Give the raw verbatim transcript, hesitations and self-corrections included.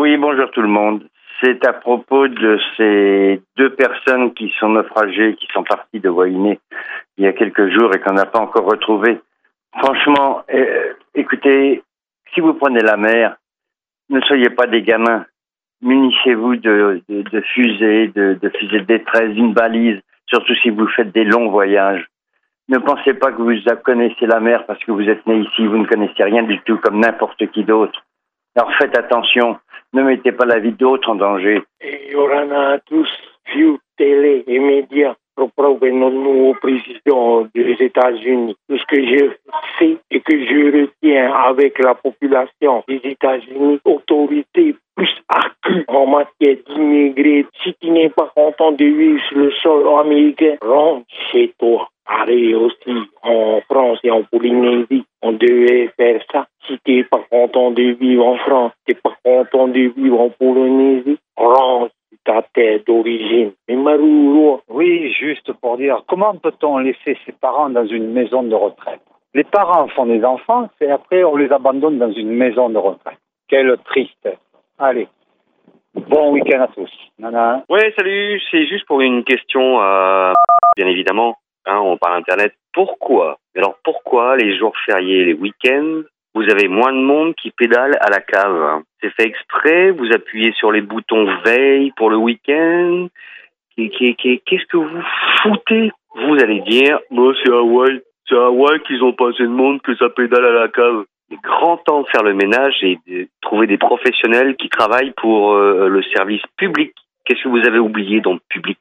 Oui, bonjour tout le monde. C'est à propos de ces deux personnes qui sont naufragées, qui sont parties de Wainé il y a quelques jours et qu'on n'a pas encore retrouvées. Franchement, euh, écoutez, si vous prenez la mer, ne soyez pas des gamins. Munissez-vous de, de, de fusées, de, de fusées de détresse, d'une balise, surtout si vous faites des longs voyages. Ne pensez pas que vous connaissez la mer parce que vous êtes né ici, vous ne connaissez rien du tout comme n'importe qui d'autre. Alors faites attention, ne mettez pas la vie d'autres en danger. Et on a tous vu télé et médias provenant du nouveau président des États-Unis. Tout ce que je sais et que je retiens avec la population des États-Unis, autorité plus accrue en matière d'immigrés. Si tu n'es pas content de vivre sur le sol américain, rentre chez toi. Allez aussi en France et en Polynésie, on devait faire ça. Si tu n'es pas content de vivre en France, tu n'es pas content de vivre en Polynésie, rentre ta terre d'origine. Mais Marou, oui, juste pour dire, comment peut-on laisser ses parents dans une maison de retraite? Les parents font des enfants et après on les abandonne dans une maison de retraite. Quelle tristesse. Allez, bon week-end à tous. Nana. Ouais, salut, c'est juste pour une question, euh, bien évidemment, hein, on parle Internet. Pourquoi, alors pourquoi les jours fériés, les week-ends, vous avez moins de monde qui pédale à la cave? C'est fait exprès? Vous appuyez sur les boutons veille pour le week-end? Qu'est-ce que vous foutez? Vous allez dire, bon, c'est Hawaï. C'est à Hawaï qu'ils ont pas assez de monde que ça pédale à la cave. Il est grand temps de faire le ménage et de trouver des professionnels qui travaillent pour euh, le service public. Qu'est-ce que vous avez oublié dans le public?